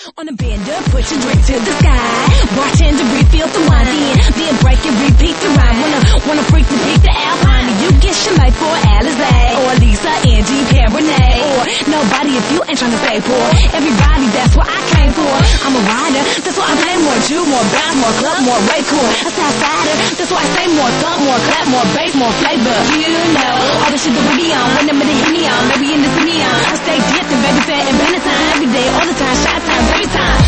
On a bender, push a drink to the sky. Bartender, refill the wine. Then break and repeat the rhyme. Wanna freak the peak the Alpine. You get Shemay for Alizé. Or Lisa, Angie, Perronay. Or nobody if you ain't tryna stay poor. Everybody, that's what I came for. I'm a rider, that's why I play more Jew, more bounce, more club, more way cool. A Southsider, that's why I say more thump, more clap, more bass, more flavor. You know, all the shit that we be on. When them in the hit me on, maybe in the city on. I stay dipping, baby, fat and bending time. Every day, all the time, shot time, every time.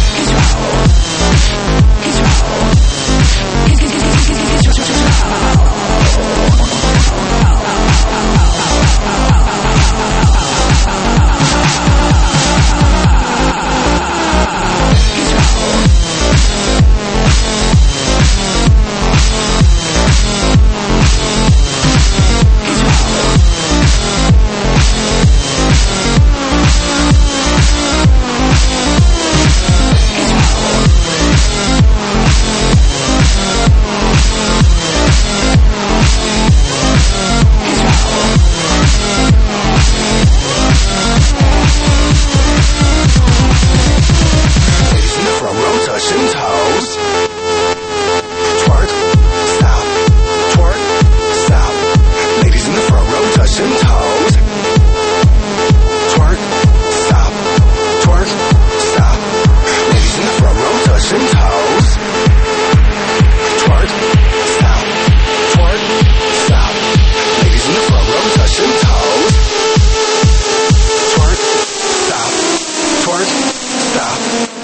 Stop.